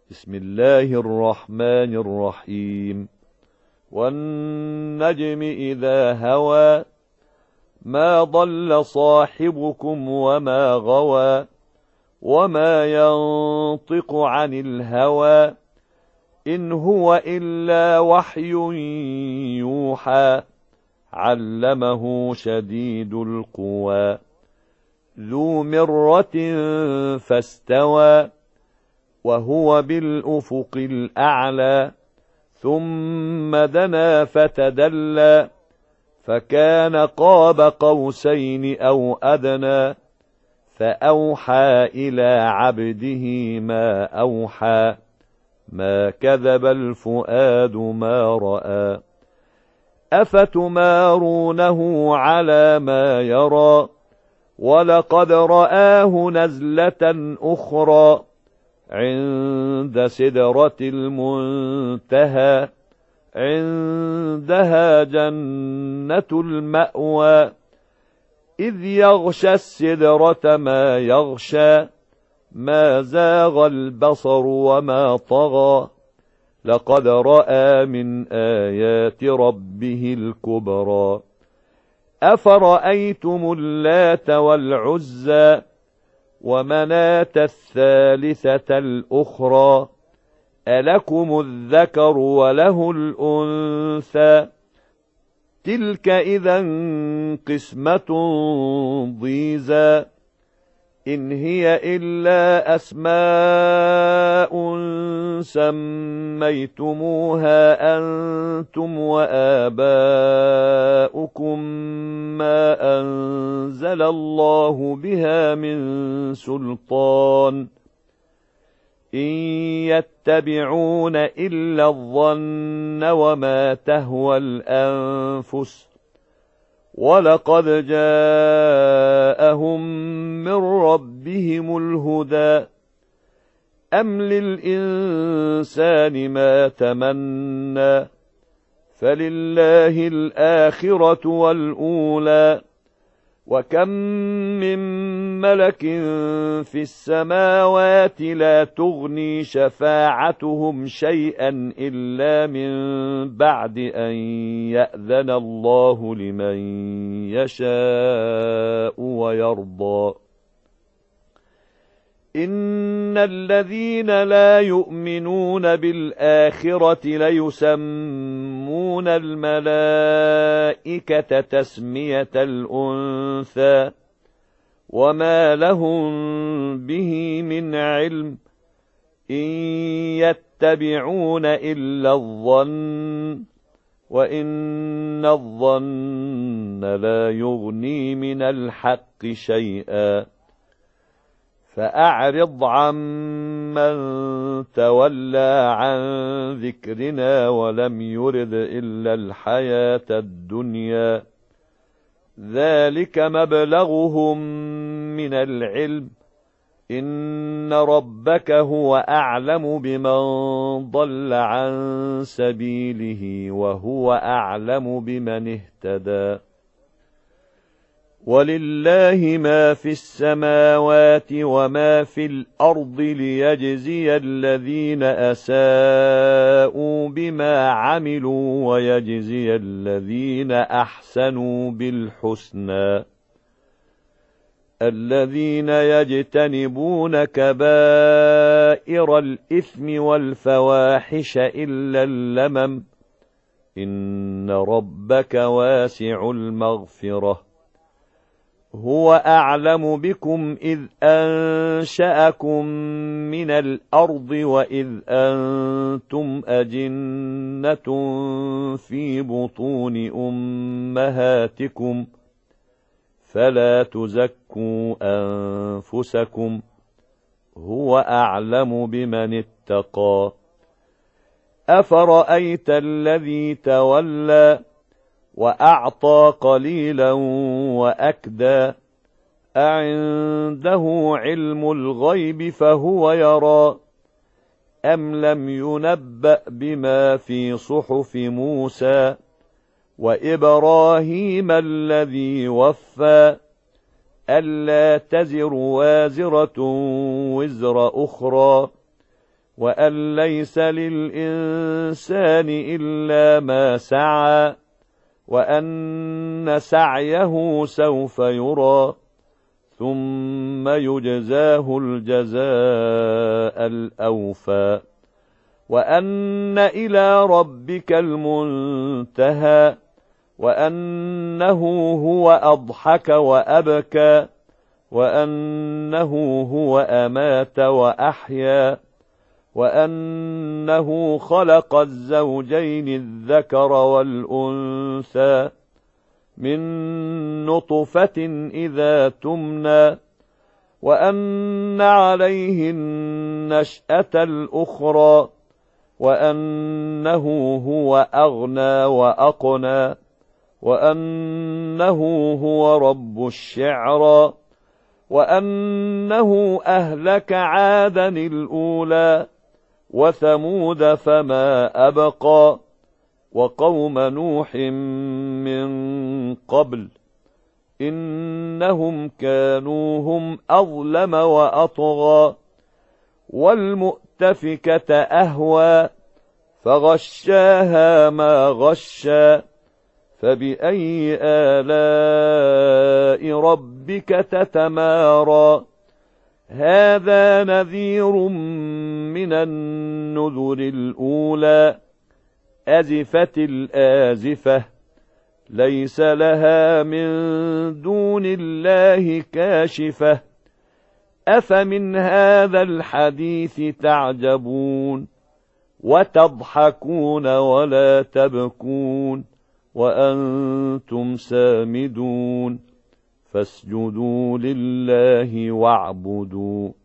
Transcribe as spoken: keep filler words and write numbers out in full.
بسم الله الرحمن الرحيم. والنجم إذا هوى ما ضل صاحبكم وما غوى وما ينطق عن الهوى إن هو إلا وحي يوحى علمه شديد القوى ذو مرة فاستوى وهو بالأفق الأعلى ثم دنا فتدلى فكان قاب قوسين أو أدنى فأوحى إلى عبده ما أوحى ما كذب الفؤاد ما رأى أفتمارونه على ما يرى ولقد رآه نزلة أخرى عند سدرة المنتهى عندها جنة المأوى إذ يغشى السدرة ما يغشى ما زاغ البصر وما طغى لقد رأى من آيات ربه الكبرى أفرأيتم اللات والعزى ومناة الثالثة الأخرى ألكم الذكر وله الأنثى تلك إذا قسمة ضيزى إن هي إلا أسماء سميتموها أنتم وآباؤكم ما أنزل الله بها من سلطان إن يتبعون إلا الظن وما تهوى الأنفس ولقد جاءهم من ربهم الهدى أم للإنسان ما تمنى فلله الآخرة والأولى وكم من ملك في السماوات لا تغني شفاعتهم شيئا إلا من بعد أن يأذن الله لمن يشاء ويرضى إن الذين لا يؤمنون بالآخرة ليسمون الملائكة تسمية الأنثى وما لهم به من علم إن يتبعون إلا الظن وإن الظن لا يغني من الحق شيئا فأعرض عمن تولى عن ذكرنا ولم يرد إلا الحياة الدنيا ذلك مبلغهم من العلم إن ربك هو أعلم بمن ضل عن سبيله وهو أعلم بمن اهتدى ولله ما في السماوات وما في الأرض ليجزي الذين أساءوا بما عملوا ويجزي الذين أحسنوا بالحسنى الذين يجتنبون كبائر الإثم والفواحش إلا اللمم إن ربك واسع المغفرة هو أعلم بكم إذ أنشأكم من الأرض وإذ أنتم أجنة في بطون أمهاتكم فلا تزكوا أنفسكم هو أعلم بمن اتقى أفرأيت الذي تولى وأعطى قليلا وأكدى أعنده علم الغيب فهو يرى أم لم ينبأ بما في صحف موسى وإبراهيم الذي وفى ألا تزر وازرة وزر أخرى وأن ليس للإنسان إلا ما سعى وأن سعيه سوف يرى ثم يجزاه الجزاء الأوفى وأن إلى ربك المنتهى وأنه هو أضحك وأبكى وأنه هو أمات وأحيا وأنه خلق الزوجين الذكر والأنثى من نطفة إذا تمنى وأن عليه النشأة الأخرى وأنه هو أغنى وأقنى وأنه هو رب الشعرى وأنه أهلك عادا الأولى وثمود فما أبقى وقوم نوح من قبل إنهم كانوا هم أظلم وأطغى والمؤتفكة أهوى فغشاها ما غشى فبأي آلاء ربك تتمارى هذا نذير من النذر الأولى أزفت الآزفة ليس لها من دون الله كاشفة أفمن هذا الحديث تعجبون وتضحكون ولا تبكون وأنتم سامدون فاسجدوا لله واعبدوا